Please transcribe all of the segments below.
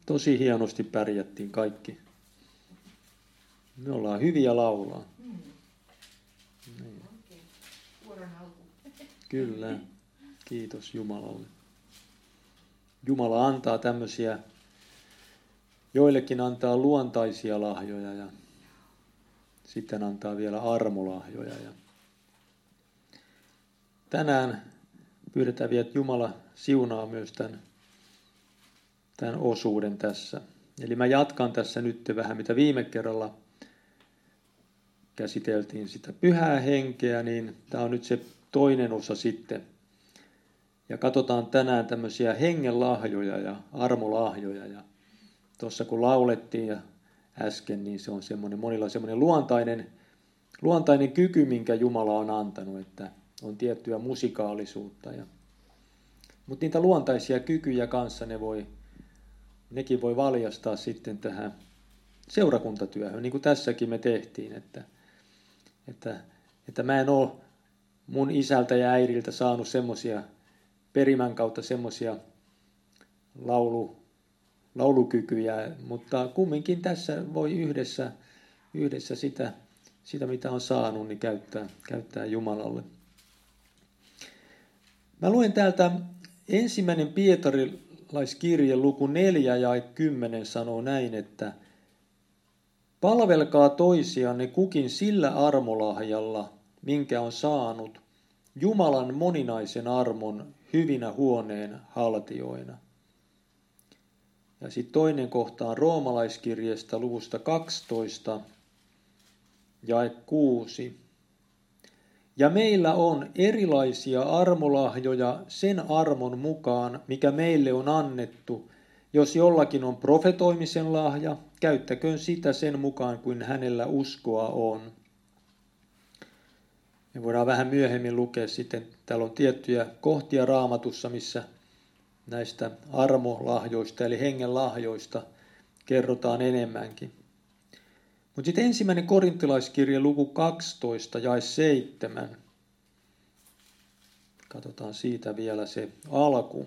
tosi hienosti pärjättiin kaikki. Me ollaan hyviä laulaa. Niin. Kyllä, kiitos Jumalalle. Jumala antaa tämmöisiä, joillekin antaa luontaisia lahjoja ja sitten antaa vielä armolahjoja. Ja tänään pyydetään vielä, että Jumala siunaa myös tämän osuuden tässä. Eli mä jatkan tässä nyt vähän, mitä viime kerralla käsiteltiin sitä pyhää henkeä, niin tämä on nyt se toinen osa sitten. Ja katsotaan tänään tämmöisiä hengen lahjoja ja armolahjoja. Ja tuossa kun laulettiin ja äsken, niin se on monilla semmoinen luontainen kyky, minkä Jumala on antanut, että on tiettyä musikaalisuutta. Mutta niitä luontaisia kykyjä kanssa nekin voi valjastaa sitten tähän seurakuntatyöhön, niin kuin tässäkin me tehtiin, että mä en ole mun isältä ja äidiltä saanut semmoisia perimän kautta semmoisia laulukykyjä, mutta kumminkin tässä voi yhdessä sitä mitä on saanut, niin käyttää Jumalalle. Mä luen täältä 1. Pietarilaiskirje luku 4 ja 10 sanoo näin, että palvelkaa toisianne kukin sillä armolahjalla, minkä on saanut, Jumalan moninaisen armon hyvinä huoneen haltioina. Ja sitten toinen kohta on roomalaiskirjeestä luvusta 12, jae 6. Ja meillä on erilaisia armolahjoja sen armon mukaan, mikä meille on annettu. Jos jollakin on profetoimisen lahja, käyttäköön sitä sen mukaan, kuin hänellä uskoa on. Me voidaan vähän myöhemmin lukea sitten, täällä on tiettyjä kohtia Raamatussa, missä näistä armolahjoista eli hengen lahjoista kerrotaan enemmänkin. Mutta sitten 1. Korintilaiskirje luku 12 jae 7. Katsotaan siitä vielä se alku.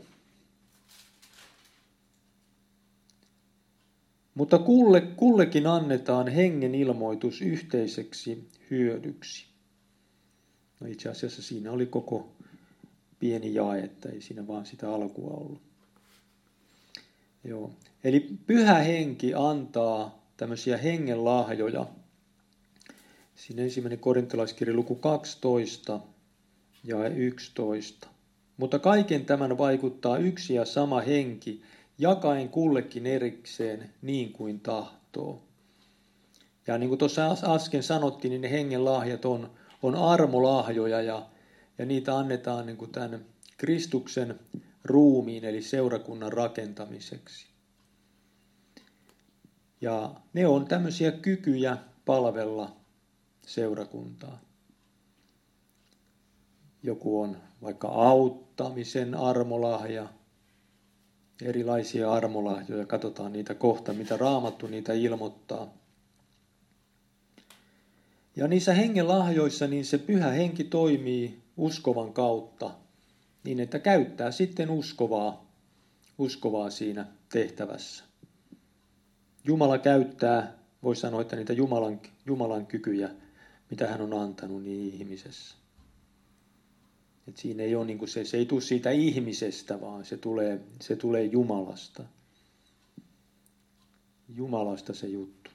Mutta kullekin annetaan hengen ilmoitus yhteiseksi hyödyksi. No itse asiassa siinä oli koko pieni jae, että ei siinä vaan sitä alkua ollut. Joo. Eli pyhä henki antaa tämmöisiä hengen lahjoja. Siinä 1. Korintilaiskirja luku 12 ja 11. Mutta kaiken tämän vaikuttaa yksi ja sama henki, jakaen kullekin erikseen niin kuin tahtoo. Ja niin kuin tuossa äsken sanottiin, niin ne hengen lahjat on armolahjoja ja niitä annetaan niin kuin tämän Kristuksen ruumiin eli seurakunnan rakentamiseksi. Ja ne on tämmöisiä kykyjä palvella seurakuntaa. Joku on vaikka auttamisen armolahja, erilaisia armolahjoja, katsotaan niitä kohta, mitä Raamattu niitä ilmoittaa. Ja niissä hengen lahjoissa niin se pyhä henki toimii uskovan kautta, niin että käyttää sitten uskovaa siinä tehtävässä. Jumala käyttää, voi sanoa, että niitä Jumalan kykyjä, mitä hän on antanut niin ihmisessä. Et siinä ei ole niin kuin se ei tule siitä ihmisestä, vaan se tulee Jumalasta. Jumalasta se juttu.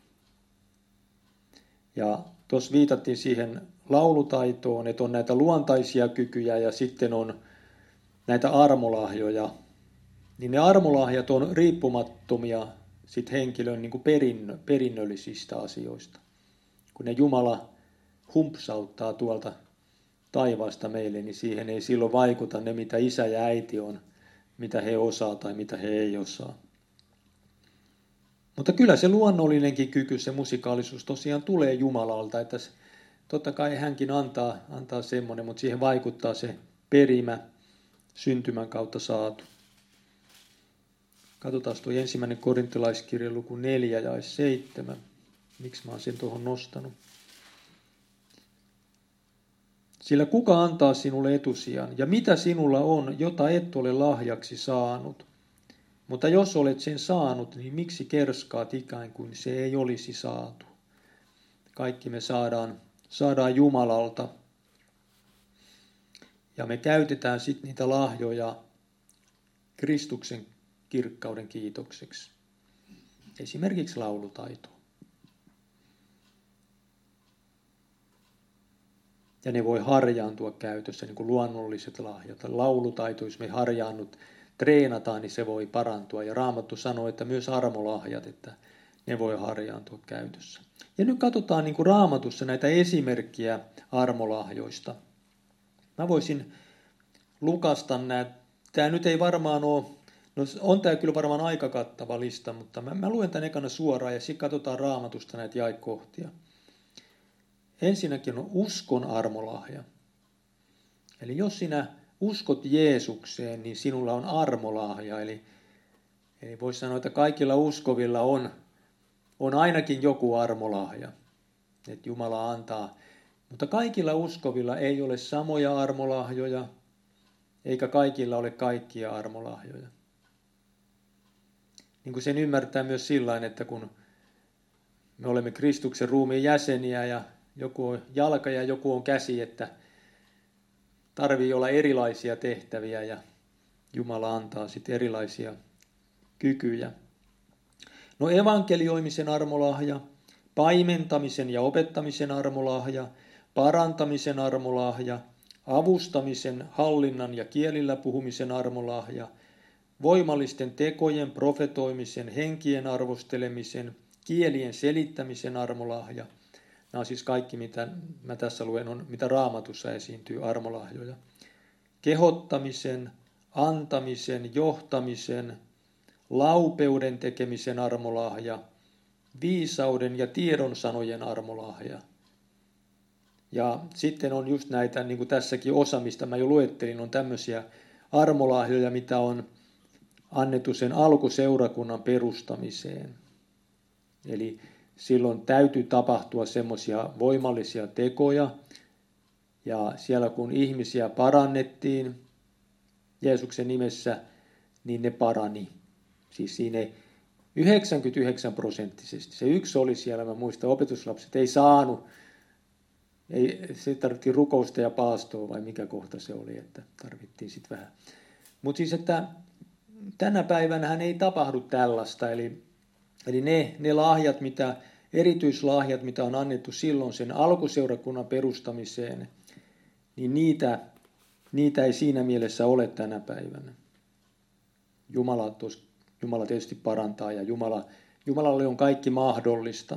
Ja tuossa viitattiin siihen laulutaitoon, että on näitä luontaisia kykyjä ja sitten on näitä armolahjoja. Niin ne armolahjat on riippumattomia sit henkilön niin kuin perinnöllisistä asioista. Kun ne Jumala humpsauttaa tuolta taivaasta meille, niin siihen ei silloin vaikuta ne, mitä isä ja äiti on, mitä he osaa tai mitä he ei osaa. Mutta kyllä se luonnollinenkin kyky, se musikaalisuus tosiaan tulee Jumalalta, että totta kai hänkin antaa semmoinen, mutta siihen vaikuttaa se perimä syntymän kautta saatu. Katsotaan tuo 1. Korintilaiskirja luku 4 ja 7. Miksi mä oon sen tuohon nostanut? Sillä kuka antaa sinulle etusijan, ja mitä sinulla on, jota et ole lahjaksi saanut? Mutta jos olet sen saanut, niin miksi kerskaat ikään kuin se ei olisi saatu? Kaikki me saadaan Jumalalta. Ja me käytetään sitten niitä lahjoja Kristuksen kirkkauden kiitokseksi. Esimerkiksi laulutaito. Ja ne voi harjaantua käytössä, niin kuin luonnolliset lahjat. Laulutaito, jos me harjaannut treenataan, niin se voi parantua. Ja Raamattu sanoo, että myös armolahjat, että ne voi harjaantua käytössä. Ja nyt katsotaan niin kuin Raamatussa näitä esimerkkiä armolahjoista. Mä voisin lukasta nämä. Tämä nyt ei varmaan ole, no on tämä kyllä varmaan aika kattava lista, mutta mä luen tämän ekana suoraan ja sitten katsotaan Raamatusta näitä jaekohtia. Ensinnäkin on uskon armolahja. Eli jos sinä uskot Jeesukseen, niin sinulla on armolahja. Eli voisi sanoa, että kaikilla uskovilla on ainakin joku armolahja, että Jumala antaa. Mutta kaikilla uskovilla ei ole samoja armolahjoja, eikä kaikilla ole kaikkia armolahjoja. Niin kuin sen ymmärtää myös sillain, että kun me olemme Kristuksen ruumiin jäseniä ja joku on jalka ja joku on käsi, että tarvii olla erilaisia tehtäviä ja Jumala antaa sitten erilaisia kykyjä. No evankelioimisen armolahja, paimentamisen ja opettamisen armolahja, parantamisen armolahja, avustamisen, hallinnan ja kielillä puhumisen armolahja, voimallisten tekojen, profetoimisen, henkien arvostelemisen, kielien selittämisen armolahja. Nämä on siis kaikki, mitä mä tässä luen, on mitä Raamatussa esiintyy armolahjoja. Kehottamisen, antamisen, johtamisen, laupeuden tekemisen armolahja, viisauden ja tiedonsanojen armolahja. Ja sitten on just näitä, niin kuin tässäkin osa, mistä mä jo luettelin, on tämmöisiä armolahjoja, mitä on annettu sen alkuseurakunnan perustamiseen. Eli silloin täytyy tapahtua semmoisia voimallisia tekoja, ja siellä kun ihmisiä parannettiin Jeesuksen nimessä, niin ne parani. Siis siinä 99%. Se yksi oli siellä, mä muistan, opetuslapset ei saanut, se tarvittiin rukousta ja paastoa, vai mikä kohta se oli, että tarvittiin sitten vähän. Mutta siis, että tänä päivänähän ei tapahdu tällaista, eli ne lahjat, erityislahjat, mitä on annettu silloin sen alkuseurakunnan perustamiseen, niin niitä ei siinä mielessä ole tänä päivänä. Jumala tietysti parantaa ja Jumalalle on kaikki mahdollista.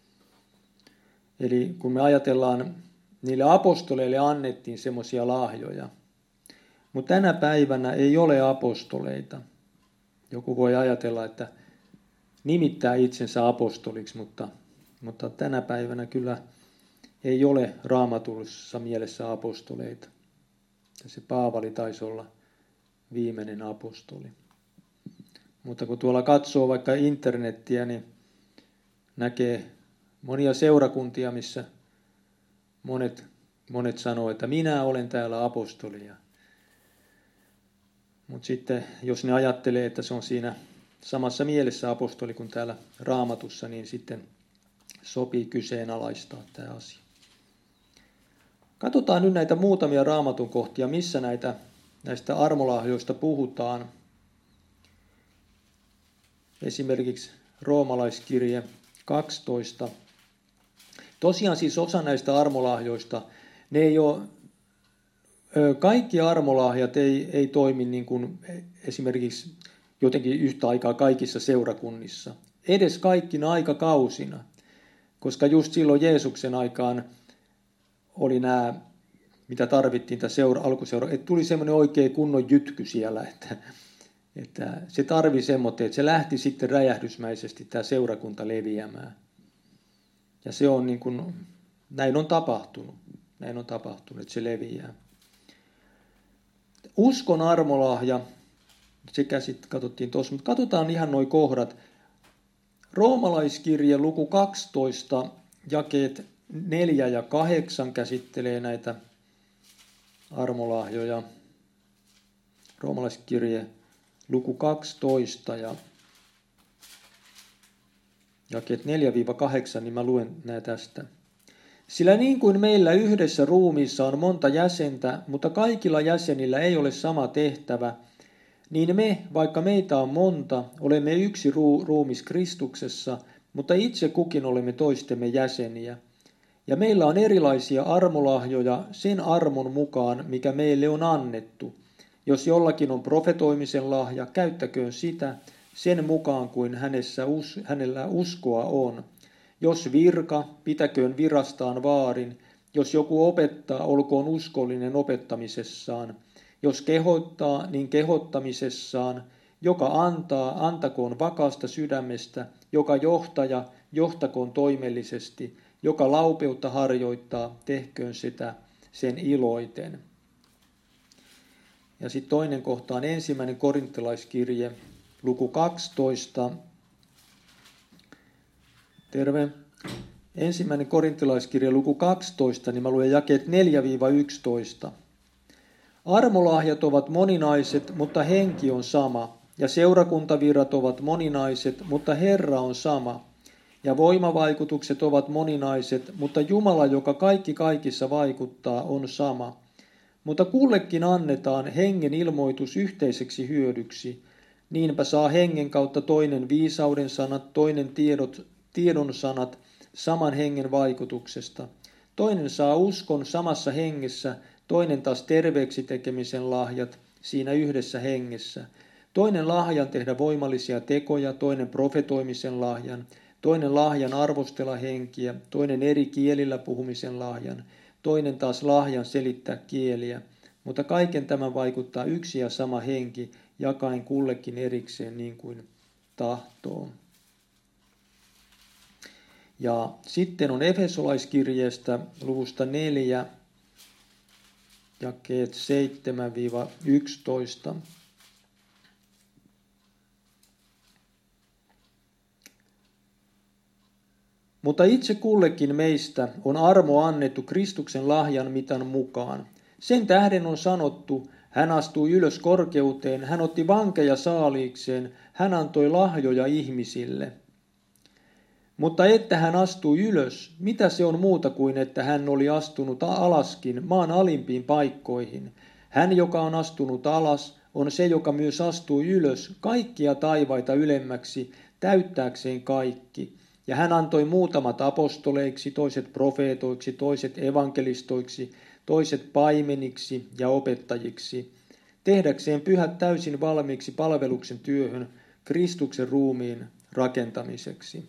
Eli kun me ajatellaan, niille apostoleille annettiin semmoisia lahjoja, mutta tänä päivänä ei ole apostoleita. Joku voi ajatella, että nimittää itsensä apostoliksi, mutta tänä päivänä kyllä ei ole raamatullisessa mielessä apostoleita. Ja se Paavali taisi olla viimeinen apostoli. Mutta kun tuolla katsoo vaikka internettiä, niin näkee monia seurakuntia, missä monet sanoo, että minä olen täällä apostoli. Mutta sitten jos ne ajattelee, että se on siinä samassa mielessä apostoli kuin täällä Raamatussa, niin sitten sopii kyseenalaistaa tämä asia. Katsotaan nyt näitä muutamia Raamatun kohtia, missä näistä armolahjoista puhutaan. Esimerkiksi Roomalaiskirje 12. Tosiaan siis osa näistä armolahjoista, ne ei ole, kaikki armolahjat ei toimi niin kuin esimerkiksi jotenkin yhtä aikaa kaikissa seurakunnissa. Edes kaikkina aikakausina, koska just silloin Jeesuksen aikaan oli nämä, mitä tarvittiin tässä alkuseura, että tuli semmoinen oikein kunnon jytky siellä, että se tarvi semmoinen, että se lähti sitten räjähdysmäisesti tämä seurakunta leviämään. Ja se on niin kuin, näin on tapahtunut, että se leviää. Uskon armolahja, sekä sitten katsottiin tuossa, mutta katsotaan ihan nuo kohdat. Roomalaiskirje luku 12, jakeet 4 ja 8 käsittelee näitä armolahjoja. Roomalaiskirje luku 12 ja jakeet 4-8, niin mä luen nää tästä. Sillä niin kuin meillä yhdessä ruumiissa on monta jäsentä, mutta kaikilla jäsenillä ei ole sama tehtävä, niin me, vaikka meitä on monta, olemme yksi ruumis Kristuksessa, mutta itse kukin olemme toistemme jäseniä. Ja meillä on erilaisia armolahjoja sen armon mukaan, mikä meille on annettu. Jos jollakin on profetoimisen lahja, käyttäköön sitä sen mukaan kuin hänellä uskoa on. Jos virka, pitäköön virastaan vaarin. Jos joku opettaa, olkoon uskollinen opettamisessaan. Jos kehottaa, niin kehottamisessaan. Joka antaa, antakoon vakaasta sydämestä. Joka johtaja, johtakoon toimellisesti. Joka laupeutta harjoittaa, tehköön sitä sen iloiten. Ja sitten toinen kohta on 1. Korinttilaiskirje, luku 12. Terve. 1. Korinttilaiskirje, luku 12, niin mä luen jakeet 4-11. Armolahjat ovat moninaiset, mutta henki on sama. Ja seurakuntavirrat ovat moninaiset, mutta Herra on sama. Ja voimavaikutukset ovat moninaiset, mutta Jumala, joka kaikki kaikissa vaikuttaa, on sama. Mutta kullekin annetaan hengen ilmoitus yhteiseksi hyödyksi. Niinpä saa hengen kautta toinen viisauden sanat, toinen tiedon sanat saman hengen vaikutuksesta. Toinen saa uskon samassa hengessä, toinen taas terveeksi tekemisen lahjat siinä yhdessä hengessä. Toinen lahjan tehdä voimallisia tekoja, toinen profetoimisen lahjan, toinen lahjan arvostella henkiä, toinen eri kielillä puhumisen lahjan, toinen taas lahjan selittää kieliä. Mutta kaiken tämän vaikuttaa yksi ja sama henki, jakaen kullekin erikseen niin kuin tahtoo. Ja sitten on Efesolaiskirjeestä luvusta 4, jakeet 7-11. Mutta itse kullekin meistä on armo annettu Kristuksen lahjan mitan mukaan. Sen tähden on sanottu, hän astui ylös korkeuteen, hän otti vankeja saaliikseen, hän antoi lahjoja ihmisille. Mutta että hän astui ylös, mitä se on muuta kuin, että hän oli astunut alaskin maan alimpiin paikkoihin. Hän, joka on astunut alas, on se, joka myös astui ylös kaikkia taivaita ylemmäksi, täyttääkseen kaikki. Ja hän antoi muutamat apostoleiksi, toiset profeetoiksi, toiset evankelistoiksi, toiset paimeniksi ja opettajiksi, tehdäkseen pyhät täysin valmiiksi palveluksen työhön Kristuksen ruumiin rakentamiseksi.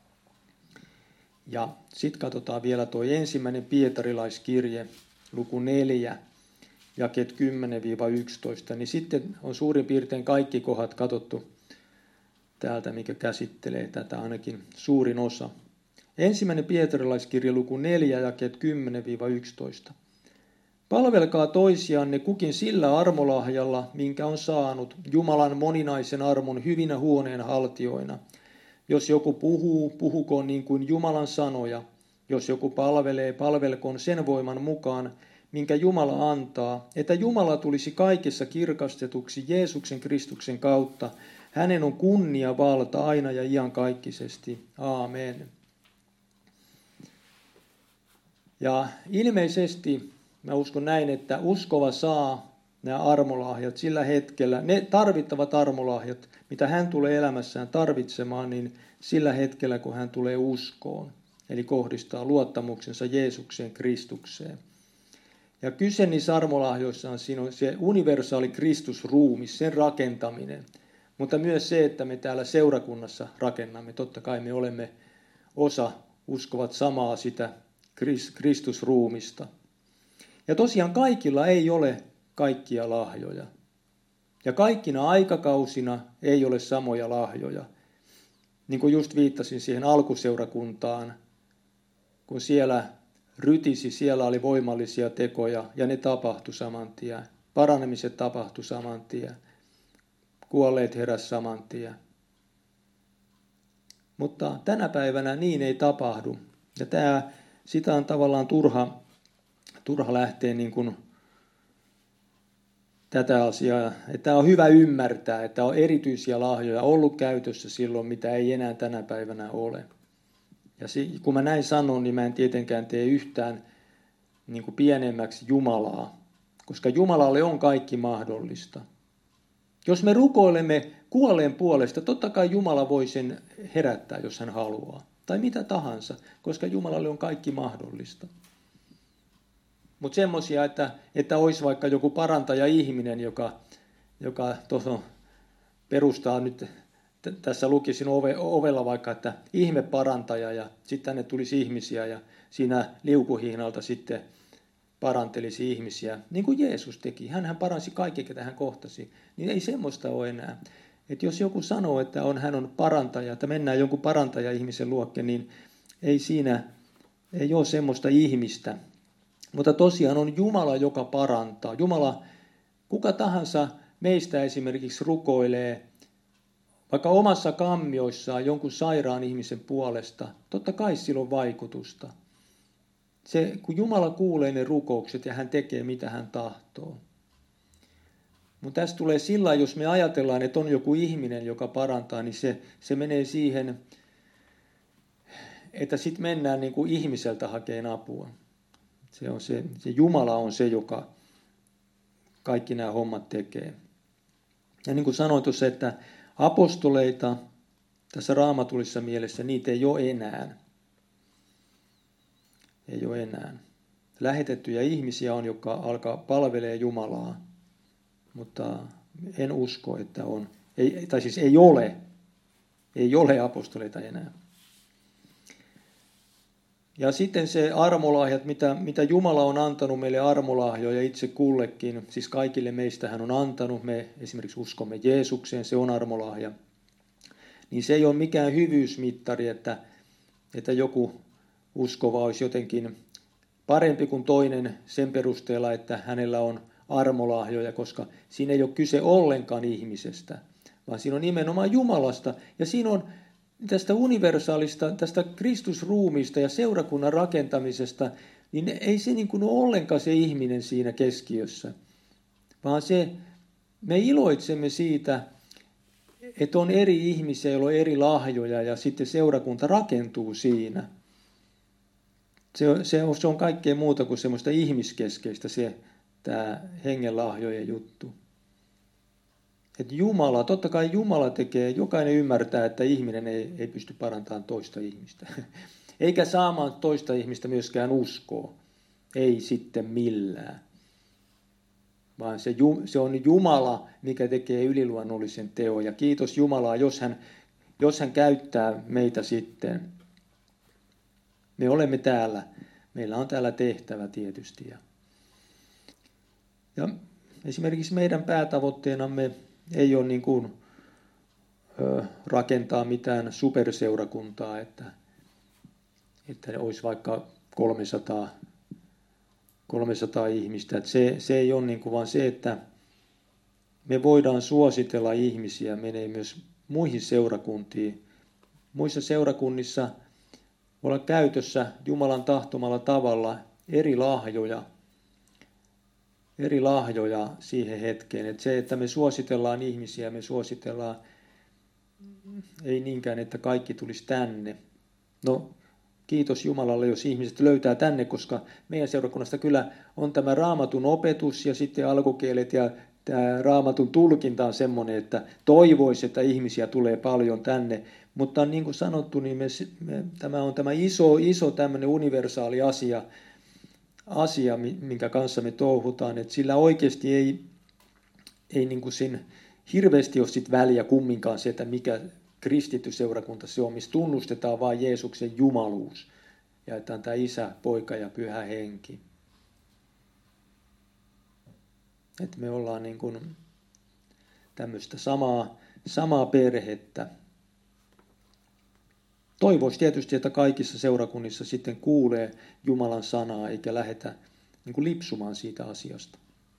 Ja sitten katsotaan vielä tuo 1. Pietarilaiskirje, luku 4, jakeet 10-11, niin sitten on suurin piirtein kaikki kohdat katsottu täältä, mikä käsittelee tätä ainakin suurin osa. 1. Pietarilaiskirje, luku 4, jakeet 10-11. Palvelkaa toisianne kukin sillä armolahjalla, minkä on saanut Jumalan moninaisen armon hyvinä huoneen haltijoina. Jos joku puhuu, puhukoon niin kuin Jumalan sanoja. Jos joku palvelee, palvelkoon sen voiman mukaan, minkä Jumala antaa, että Jumala tulisi kaikessa kirkastetuksi Jeesuksen Kristuksen kautta. Hänen on kunnia valta aina ja iankaikkisesti. Aamen. Ja ilmeisesti mä uskon näin, että uskova saa nämä armolahjat sillä hetkellä, ne tarvittavat armolahjat, mitä hän tulee elämässään tarvitsemaan, niin sillä hetkellä, kun hän tulee uskoon, eli kohdistaa luottamuksensa Jeesukseen Kristukseen. Ja kyse niissä armolahjoissa on se universaali Kristusruumis, sen rakentaminen, mutta myös se, että me täällä seurakunnassa rakennamme. Totta kai me olemme osa, uskovat samaa sitä Kristusruumista. Ja tosiaan kaikilla ei ole kaikkia lahjoja. Ja kaikkina aikakausina ei ole samoja lahjoja. Niin kuin just viittasin siihen alkuseurakuntaan, kun siellä rytisi, siellä oli voimallisia tekoja ja ne tapahtui saman tien. Paranemiset tapahtui saman tien. Kuolleet heräsi saman tien. Mutta tänä päivänä niin ei tapahdu. Ja sitä on tavallaan turha lähteä niin kuin tätä asiaa, että on hyvä ymmärtää, että on erityisiä lahjoja ollut käytössä silloin, mitä ei enää tänä päivänä ole. Ja kun mä näin sanon, niin mä en tietenkään tee yhtään niin kuin pienemmäksi Jumalaa, koska Jumalalle on kaikki mahdollista. Jos me rukoilemme kuolleen puolesta, totta kai Jumala voi sen herättää, jos hän haluaa. Tai mitä tahansa, koska Jumalalle on kaikki mahdollista. Mutta semmoisia, että olisi vaikka joku parantaja-ihminen, joka tuossa perustaa nyt, tässä lukisin ovella vaikka, että ihmeparantaja, ja sitten tänne tulisi ihmisiä, ja siinä liukuhihnalta sitten parantelisi ihmisiä, niin kuin Jeesus teki. Hänhän paransi kaikki, ketä hän kohtasi. Niin ei semmoista ole enää. Että jos joku sanoo, että hän on parantaja, että mennään jonkun parantaja-ihmisen luokke, niin ei ole semmoista ihmistä. Mutta tosiaan on Jumala, joka parantaa. Jumala, kuka tahansa meistä esimerkiksi rukoilee vaikka omassa kammioissaan jonkun sairaan ihmisen puolesta, totta kai sillä on vaikutusta. Kun Jumala kuulee ne rukoukset ja hän tekee mitä hän tahtoo. Mutta tässä tulee sillä, jos me ajatellaan, että on joku ihminen, joka parantaa, niin se menee siihen, että sitten mennään niin kuin ihmiseltä hakeen apua. Se Jumala on se, joka kaikki nämä hommat tekee. Ja niin kuin sanoin tuossa, että apostoleita tässä raamatullisessa mielessä, niitä ei ole enää. Ei ole enää. Lähetettyjä ihmisiä on, jotka alkaa palvelee Jumalaa, mutta en usko, että on. Ei ole apostoleita enää. Ja sitten se armolahjat, mitä Jumala on antanut meille armolahjoja itse kullekin, siis kaikille meistä hän on antanut, me esimerkiksi uskomme Jeesukseen, se on armolahja, niin se ei ole mikään hyvyysmittari, että joku uskova olisi jotenkin parempi kuin toinen sen perusteella, että hänellä on armolahjoja, koska siinä ei ole kyse ollenkaan ihmisestä, vaan siinä on nimenomaan Jumalasta. Ja siinä on tästä universaalista, tästä Kristusruumista ja seurakunnan rakentamisesta, niin ei se niin kuin ole ollenkaan se ihminen siinä keskiössä, vaan me iloitsemme siitä, että on eri ihmisiä, joilla on eri lahjoja ja sitten seurakunta rakentuu siinä. Se on kaikkea muuta kuin semmoista ihmiskeskeistä tämä hengen lahjojen juttu. Että Jumala, totta kai Jumala tekee, jokainen ymmärtää, että ihminen ei pysty parantamaan toista ihmistä. Eikä saamaan toista ihmistä myöskään uskoa. Ei sitten millään. Vaan se on Jumala, mikä tekee yliluonnollisen teon. Ja kiitos Jumalaa, jos hän käyttää meitä sitten. Me olemme täällä. Meillä on täällä tehtävä tietysti. Ja esimerkiksi meidän päätavoitteenamme ei ole niin kuin rakentaa mitään superseurakuntaa, että olisi vaikka 300 ihmistä. Että se ei ole niin kuin vaan se, että me voidaan suositella ihmisiä, menee myös muihin seurakuntiin. Muissa seurakunnissa voi olla käytössä Jumalan tahtomalla tavalla eri lahjoja siihen hetkeen. Että se, että me suositellaan ihmisiä, me suositellaan ei niinkään, että kaikki tulisi tänne. No, kiitos Jumalalle, jos ihmiset löytää tänne, koska meidän seurakunnasta kyllä on tämä raamatun opetus ja sitten alkukielet ja tämä raamatun tulkinta on semmoinen, että toivoisi, että ihmisiä tulee paljon tänne. Mutta niin kuin sanottu, niin tämä on tämä iso tämmöinen universaali asia, minkä kanssa me touhutaan, että sillä oikeasti ei niin kuin siinä hirveästi ole sit väliä kumminkaan se, että mikä kristitty seurakunta se on, missä tunnustetaan vain Jeesuksen jumaluus ja että on tämä Isä, Poika ja Pyhä Henki. Että me ollaan niin kuin tämmöistä samaa perhettä. Toivoisi tietysti, että kaikissa seurakunnissa sitten kuulee Jumalan sanaa eikä lähdetä niin kuin lipsumaan siitä asiasta.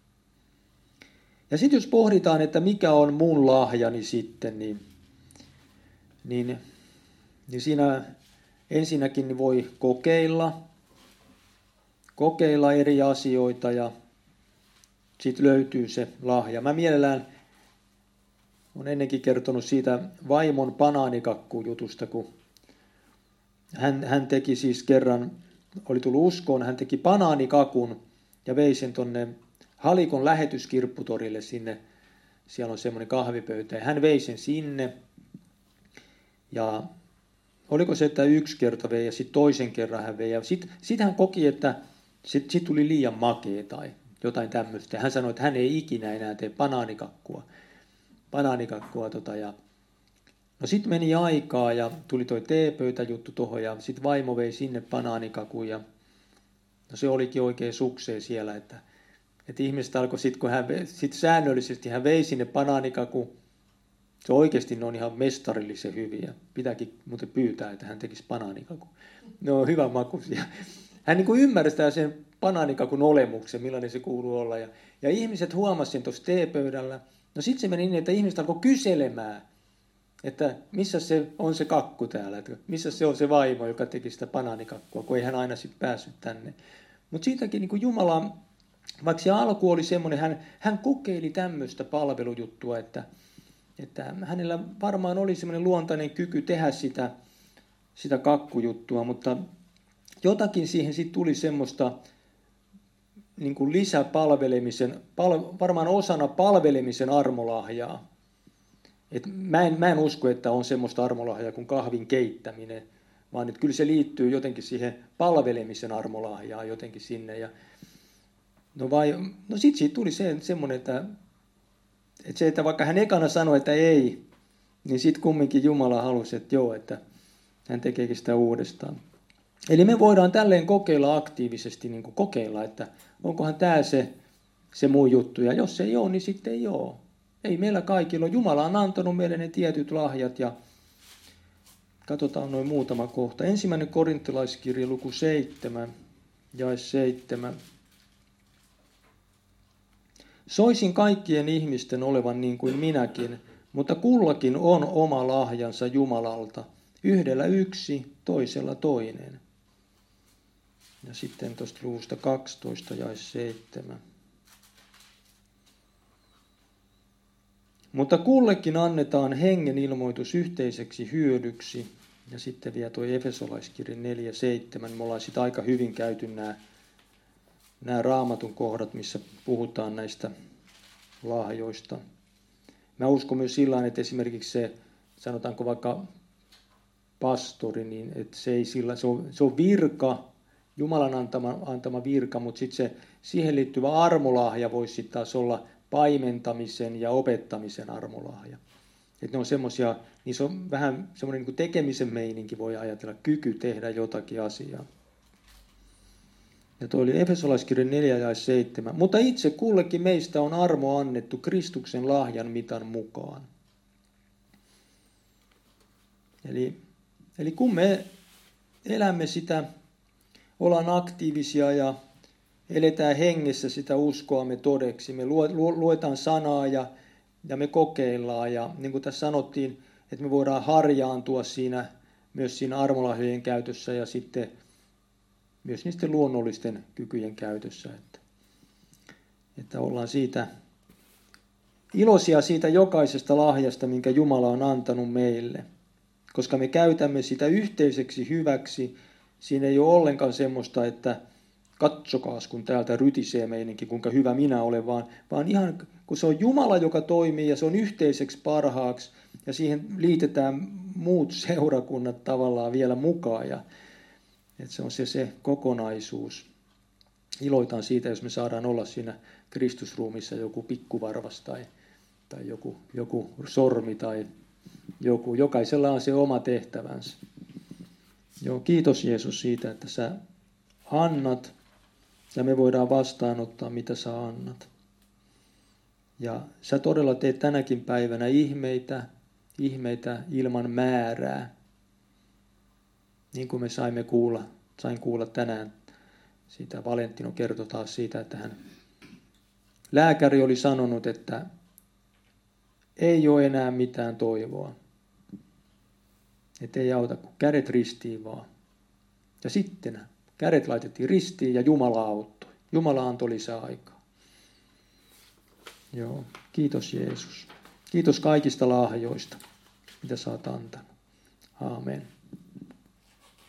Ja sitten jos pohditaan, että mikä on mun lahjani sitten, niin siinä ensinnäkin voi kokeilla eri asioita ja siitä löytyy se lahja. Mä mielellään olen ennenkin kertonut siitä vaimon banaanikakkujutusta, kun hän teki siis kerran, oli tullut uskoon, hän teki banaanikakun ja vei sen tuonne Halikon lähetyskirpputorille sinne. Siellä on semmoinen kahvipöytä ja hän vei sen sinne. Ja oliko se, että yksi kerta vei ja sitten toisen kerran hän vei. Ja sitten hän koki, että sit tuli liian makea tai jotain tämmöistä. Hän sanoi, että hän ei ikinä enää tee banaanikakua. Ja no sitten meni aikaa ja tuli toi teepöytäjuttu tuohon ja sitten vaimo vei sinne banaanikakun ja no se olikin oikein sukseen siellä, että ihmiset alkoi sitten, kun sit säännöllisesti hän vei sinne banaanikakun, se oikeasti ne on ihan mestarillisen hyviä. Pitääkin muuten pyytää, että hän tekisi banaanikakun. Ne on hyvän makuisia. Hän niin kuin ymmärtää sen banaanikakun olemuksen, millainen se kuuluu olla. Ja ihmiset huomasivat sen tuossa teepöydällä. No sitten se meni niin, että ihmiset alkoi kyselemään, että missä se on se kakku täällä, että missä se on se vaimo, joka teki sitä banaanikakua, kun ei hän aina sitten päässyt tänne. Mutta siitäkin niin kuin Jumala, vaikka se alku oli semmoinen, hän kokeili tämmöistä palvelujuttua, että hänellä varmaan oli semmoinen luontainen kyky tehdä sitä kakkujuttua, mutta jotakin siihen sitten tuli semmoista niin kuin lisäpalvelemisen, varmaan osana palvelemisen armolahjaa. Et mä en usko, että on semmoista armolahjaa kuin kahvin keittäminen, vaan että kyllä se liittyy jotenkin siihen palvelemisen armolahjaan jotenkin sinne. No sitten siitä tuli semmoinen, että vaikka hän ekana sanoi, että ei, niin sitten kumminkin Jumala halusi, että joo, että hän tekeekin sitä uudestaan. Eli me voidaan tälleen kokeilla aktiivisesti, niin kuin kokeilla, että onkohan tämä se mun juttu. Ja jos ei ole, niin sitten ei ole. Ei meillä kaikilla ole. Jumala on antanut meille ne tietyt lahjat ja katsotaan noin muutama kohta. 1. Korinttilaiskirja luku 7, jae 7. Soisin kaikkien ihmisten olevan niin kuin minäkin, mutta kullakin on oma lahjansa Jumalalta. Yhdellä yksi, toisella toinen. Ja sitten tuosta luvusta 12, jae 7. Mutta kullekin annetaan hengen ilmoitus yhteiseksi hyödyksi. Ja sitten vielä tuo Efesolaiskirja 4.7. Me ollaan sitten aika hyvin käyty nämä Raamatun kohdat, missä puhutaan näistä lahjoista. Mä uskon myös sillä että esimerkiksi se, sanotaanko vaikka pastori, niin että se on virka, Jumalan antama virka, mutta sitten se siihen liittyvä armolahja voisi sitten taas olla paimentamisen ja opettamisen armolahja. Että ne on semmoisia, niissä on vähän semmoinen niin kuin tekemisen meininki, voi ajatella, kyky tehdä jotakin asiaa. Ja tuo oli Efesolaiskirja 4.7. Mutta itse kullekin meistä on armo annettu Kristuksen lahjan mitan mukaan. Eli kun me elämme sitä, ollaan aktiivisia ja eletään hengessä sitä uskoamme todeksi, me luetaan sanaa ja me kokeillaan. Ja niin kuin tässä sanottiin, että me voidaan harjaantua myös siinä armolahjojen käytössä ja sitten myös niiden luonnollisten kykyjen käytössä. Että ollaan iloisia siitä jokaisesta lahjasta, minkä Jumala on antanut meille. Koska me käytämme sitä yhteiseksi hyväksi, siinä ei ole ollenkaan semmoista, että katsokaas kun täältä rytisee meininki, kuinka hyvä minä olen, vaan ihan kun se on Jumala, joka toimii ja se on yhteiseksi parhaaksi ja siihen liitetään muut seurakunnat tavallaan vielä mukaan ja että se on se kokonaisuus. Iloitaan siitä, jos me saadaan olla siinä Kristusruumissa joku pikkuvarvas tai joku sormi tai joku. Jokaisella on se oma tehtävänsä. Joo, kiitos Jeesus siitä, että sä annat ja me voidaan vastaanottaa, mitä sä annat. Ja sä todella teet tänäkin päivänä ihmeitä ilman määrää. Niin kuin me sain kuulla tänään, siitä Valentino kertoi taas siitä, että lääkäri oli sanonut, että ei ole enää mitään toivoa. Että ei auta, kun kädet ristiin vaan. Ja sitten kädet laitettiin ristiin ja Jumala auttoi. Jumala antoi lisää aikaa. Joo, kiitos Jeesus. Kiitos kaikista lahjoista, mitä sä oot antanut. Aamen.